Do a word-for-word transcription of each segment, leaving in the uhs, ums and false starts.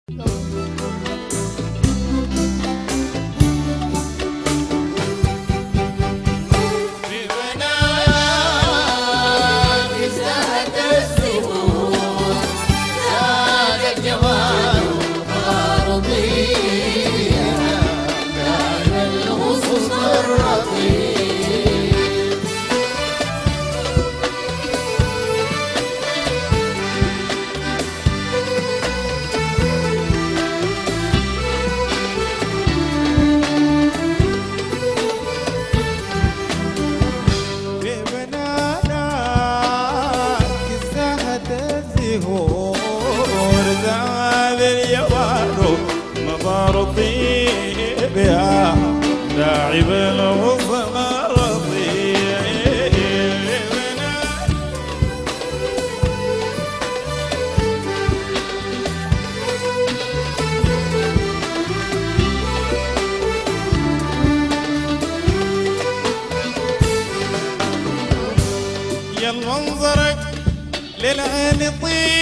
منظرك للعين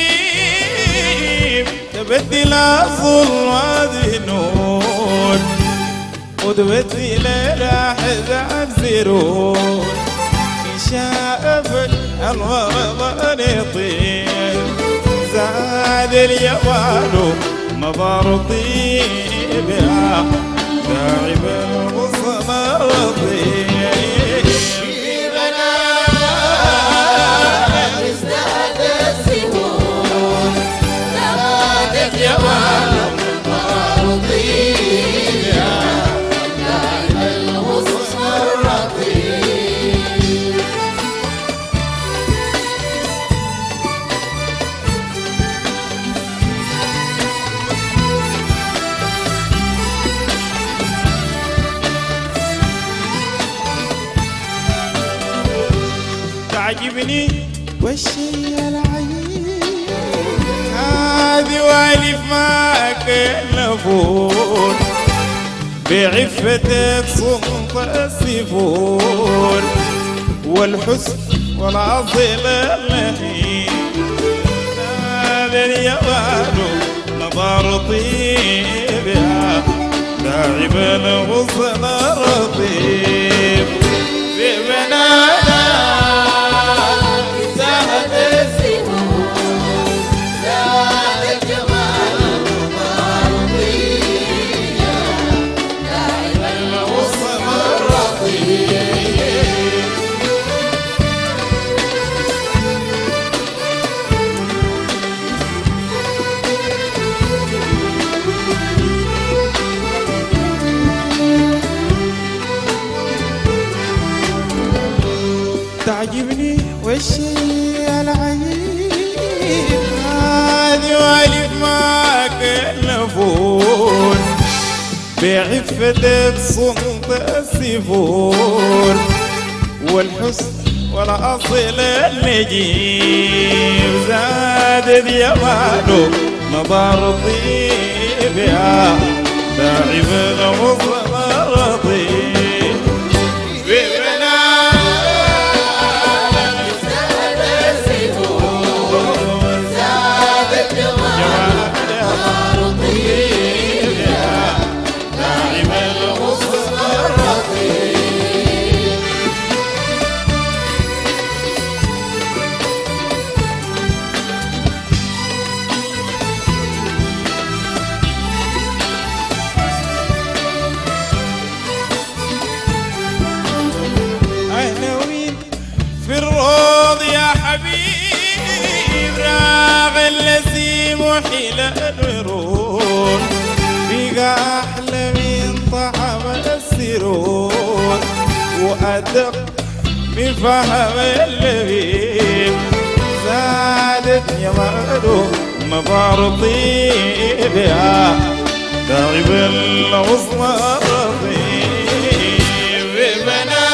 طيب تبدل الظلمات نور وتبدل الأحزان سرور شاف الورد يطيب زاد اليوان نظر طيب يا تعب المصمر طيب تعجبني والشي العيب هذه والف ما كلفون بعفتك صمت السفور والحسن والعظيم اللهيب هذا اليوان نظر طيب يا تعب الغصن الرطيب ببنانا تعجبني والشيء العجيب هذه والف ما كلفون بعفتك صمت السفور والحسن والأصل النجيب زاد ديوانه نظر طيب يا تعب المصمر طيب في الروض يا حبيب راغ النسيم وحيل الورود بقى أحلى من طعم السرور وأدق من فهم اللبيب زادت يا مردو نظر طيب يا تعب الغصن الرطيب ببنات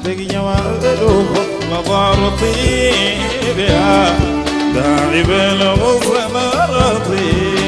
جماله نظرتي بها داعي بالغصن رضي